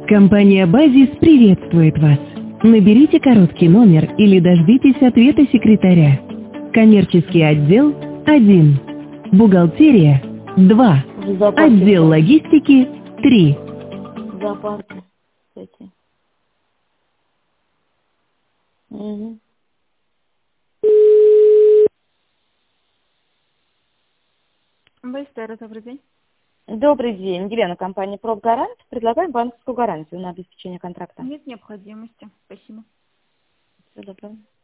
Компания «Базис» приветствует вас. Наберите короткий номер или дождитесь ответа секретаря. Коммерческий отдел 1. Бухгалтерия 2. В зоопарке Отдел что? логистики 3. В зоопарке. Кстати. Угу. Байстера, добрый день. Добрый день. Елена, компания «Профгарант». Предлагаем банковскую гарантию на обеспечение контракта. Нет необходимости. Спасибо. Всего доброго.